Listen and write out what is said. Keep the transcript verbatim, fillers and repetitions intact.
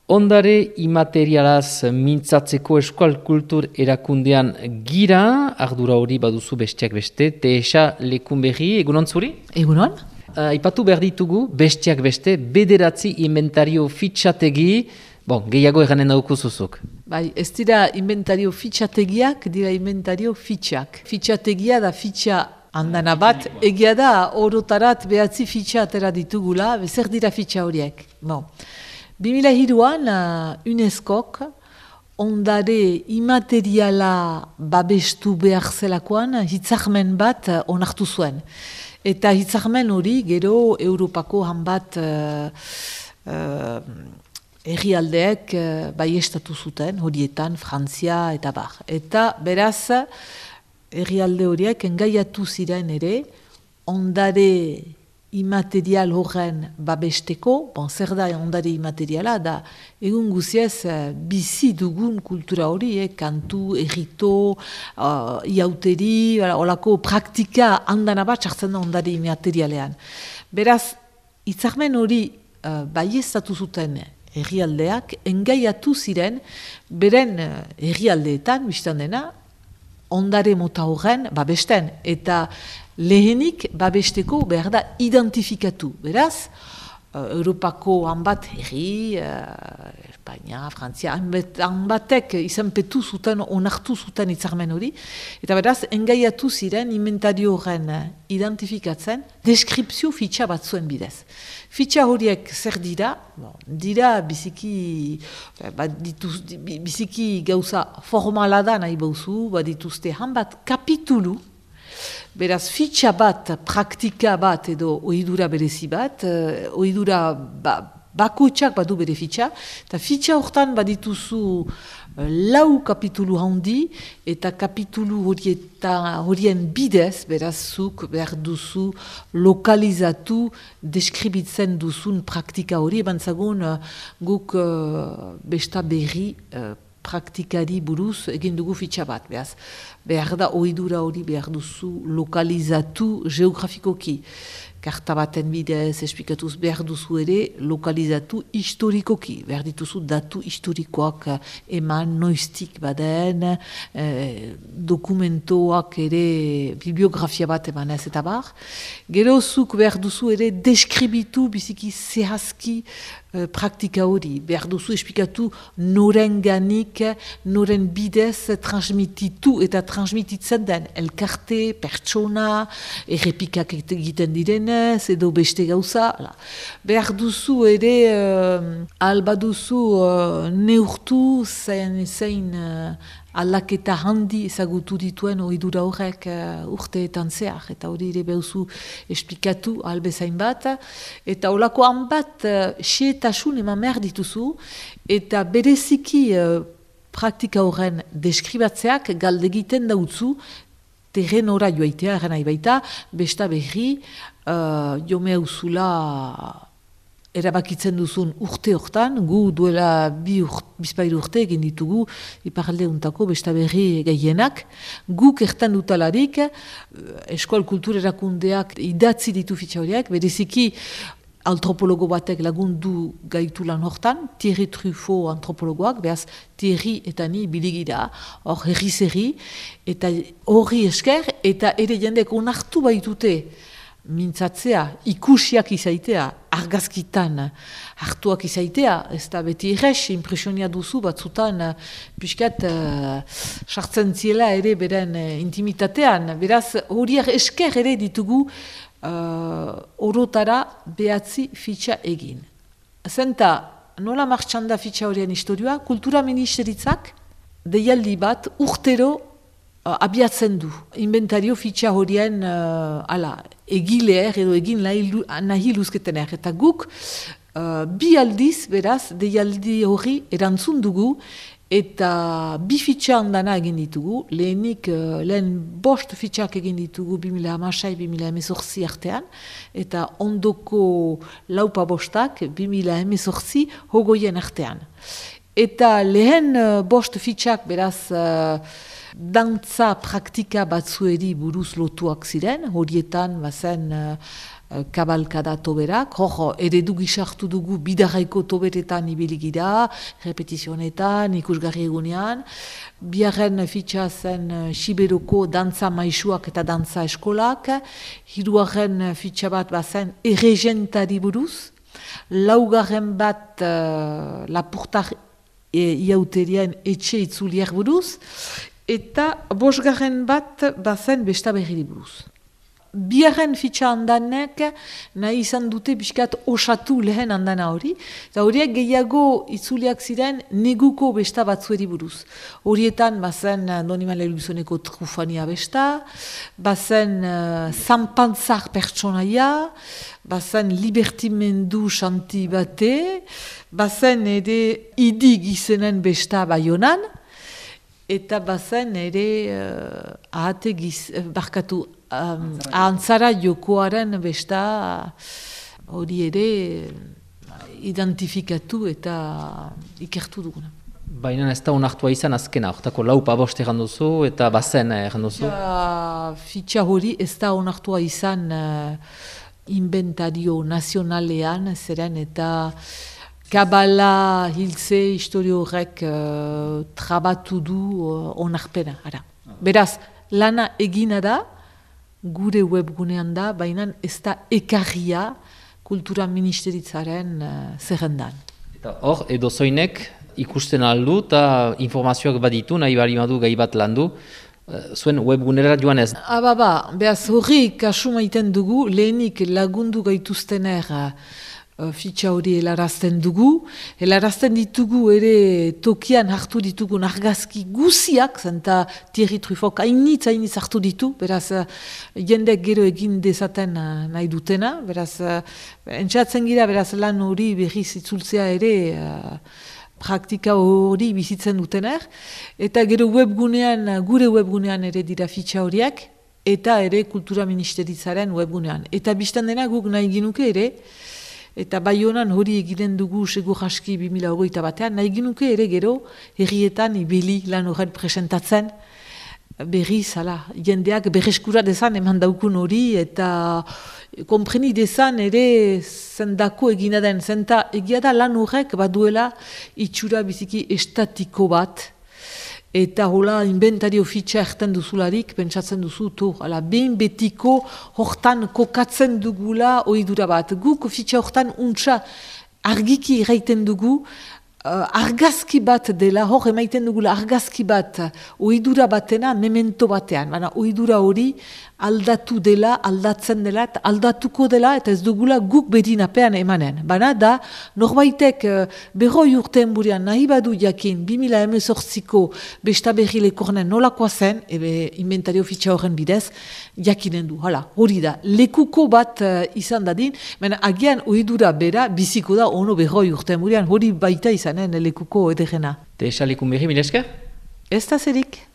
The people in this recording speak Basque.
Ondare imaterialaz mintzatzeko Euskal Kultur erakundean gira, ardura hori baduzu besteak beste, Teesa Lekunberri, egunon zuri? Egunon. Aipatu behar ditugu besteak beste, bederatzi inventario fitxategi, bon, gehiago eganen dauku zuzuk. Bai, ez dira inventario fitxategiak, dira inventario fitxak. Fitxategia da fitxa handana bat, egia da orotarat behatzi fitxa atera ditugula, zer dira fitxa horiek. Bon. bi mila hiruan uh, UNESCOk ondare imateriala babestu behar zelakoan hitzarmen bat uh, onartu zuen. Eta hitzarmen hori gero Europako hanbat uh, uh, herrialdeek uh, baiestatu zuten, horietan Frantzia eta bar. Eta beraz herrialde horiek engaiatu ziren ere ondare imaterial horren babesteko, bon, zer da ondare imateriala, da egun guziez bizi dugun kultura hori, eh, kantu, errito, uh, iauteri, olako praktika handana bat sartzen da ondare imaterialean. Beraz, hitzarmen hori uh, baieztatu zuten herrialdeak, engaiatu ziren, beren uh, herrialdeetan, biztan dena, ondare mota horren babesten, eta lehenik babesteko behar da identifikatu. Beraz, uh, Europako hanbat herri, uh, Espainia, Frantzia, hanbatek izanpetu zuten, onartu zuten hitzarmen hori, eta beraz, engaiatu ziren inventario horren identifikatzen, deskripzio fitxa bat zuen bidez. Fitxa horiek zer dira? Bon, dira biziki, bat dituz, biziki gauza formala da nahi bauzu, bat dituzte hanbat kapitulu. Beraz, fitxa bat, praktika bat edo ohidura berezi bat, uh, ohidura ba, bakotxak badu bere fitxa, eta fitxa hortan badituzu uh, lau kapitulu handi, eta kapitulu horieta, horien bidez, beraz, zuk behar duzu lokalizatu, deskribitzen duzun praktika hori, ebantzagun uh, guk uh, besta berri uh, praktikari buruz egin dugu fitxa bat, behaz. Behar da ohidura hori behar duzu lokalizatu geografikoki. Karta baten bidez, esplikatuz behar duzu ere lokalizatu historikoki. Behar dituzu datu historikoak eman noiztik baden, eh, dokumentoak ere bibliografia bat eman ez eta bar. Gero zuk behar duzu ere deskribitu biziki zehazki eh, praktika hori. Behar duzu esplikatu noren ganik, noren bidez transmititu eta transmititzen den elkarte, pertsona, errepikak egiten diren, edo beste gauza. Behar duzu ere, uh, alba duzu uh, neurtu zein, zein uh, aldaketa handi ezagutu dituen ohidura horrek uh, urteetan zehar. Eta hori ere behuzu esplikatu albezain bat. Eta holako hanbat uh, xeetasun eman behar dituzu. Eta bereziki uh, praktika horren deskribatzeak galdegiten dautzu terrenora joaitea, eran nahi baita, besta berri, uh, jome hauzula erabakitzen duzun urte hortan, gu duela bi urt, bizpairu urte egin ditugu, iparalde untako besta berri gehienak, guk ertan dutalarik, Eskol Kultur Erakundeak idatzi ditu fitxa horiek, bereziki antropologo batek lagundu gaitu lan hortan, Thierry Truffaut antropologoak, behaz Thierry eta ni biligira, hor herriz herri, eta horri esker, eta ere jendek onartu baitute mintzatzea, ikusiak izaitea, argazkitan hartuak izaitea, ez da beti errex, impresionia duzu batzutan, piskat sartzen uh, ziela ere beren uh, intimitatean, beraz horiak esker ere ditugu Uh, orotara behatzi fitxa egin. Zenta, nola martxan da fitxa horien historioa, kultura ministeritzak deialdi bat urtero uh, abiatzen du. Inventario fitxa horien uh, ala, egileer edo egin nahi luzketener. Eta guk uh, bi aldiz, beraz, deialdi hori erantzun dugu, eta bi fitxa handana egin ditugu, lehenik, uh, lehen bost fitxak egin ditugu bi mila hamasei bi mila hemezortzi artean, eta ondoko laupa bostak bi mila hemezortzi hogoien artean. Eta lehen uh, bost fitxak, beraz, uh, dantza praktika batzueri buruz lotuak ziren, horietan bazen uh, kabalkada toberak, hor, eredu gisartu dugu bidarraiko toberetan ibiligida, repetizionetan, ikusgarri egunean, biharren fitxa zen Siberoko dantza maisuak eta dantza eskolak, hiruaren fitxa bat bazen erregentari buruz, laugarren bat uh, lapurtar e, iauterien etxe itzuliak buruz, eta bosgarren bat bazen besta berri buruz. Biaren fitxa handanek nahi izan dute biskat osatu lehen handana hori, eta horiek gehiago itzuliak ziren neguko besta batzueri buruz. Horietan bazen Donimale Luzoneko trufania besta, bazen uh, zanpantzak pertsonaia, bazen libertimendu xanti bate, bazen ere idig izenen besta Baionan, eta bazen ere uh, ahate giz, uh, barkatu, Um, antzara jokoaren besta hori ere identifikatu eta ikertu duguna. Baina ez da onartua izan azkena, hortako lau pabost egan duzu eta bazen egan duzu? Fitxa hori ez da onartua izan uh, inventario nazionalean, zeren eta kabala hiltze historio horrek uh, trabatu du uh, onarpena. Ara. Beraz, lana egina da, gure webgunean da, baina ez da ekarria kultura ministeritzaren uh, zerrendan. Eta hor, edo zoinek ikusten aldu eta informazioak baditu, nahi bari madu gai bat landu, uh, zuen webgunera joan ez? Aba ba, behaz horri kasu maiten dugu, lehenik lagundu gaituztener uh, fitxa hori helarazten dugu, helarazten ditugu ere tokian hartu ditugun argazki guziak, zenta Thierry Truffok hainitz hainitz hartu ditu, beraz jendek gero egin dezaten uh, nahi dutena, beraz uh, entxatzen gira, beraz lan hori berriz itzultzea ere uh, praktika hori bizitzen dutener, eta gero webgunean, gure webgunean ere dira fitxa horiek, eta ere kultura ministeritzaren webgunean. Eta biztan dena guk nahi ginuke ere, eta Baionan hori egiten dugu segur aski bi mila hogeita batean, nahi ginuke ere gero herrietan ibili lan horren presentatzen, berri zala, jendeak berreskura dezan eman daukun hori, eta kompreni dezan ere zendako egina den, zenta egia da lan horrek baduela itxura biziki estatiko bat, eta hola inventario fitxa erten duzularik, pentsatzen duzu, to, ala, behin betiko hortan kokatzen dugula oidura bat. Guk fitxa hortan untsa argiki iraiten dugu, uh, argazki bat dela, hor emaiten dugula argazki bat oidura batena, memento batean. Baina oidura hori aldatu dela, aldatzen dela, eta aldatuko dela, eta ez dugula guk bedinapean emanen. Baina da, norbaitek uh, berroi urtean burian nahi badu jakin, bi mila hemezortziko besta berri lekornen nolakoa zen, ebe inventario fitxa horren bidez, jakinen du. Hala, hori da, lekuko bat uh, izan dadin, baina agian oidura bera, biziko da ono berroi urtean burian, hori baita izanen lekuko ederena. Te esalekun berri, mileska? Ez da zerik.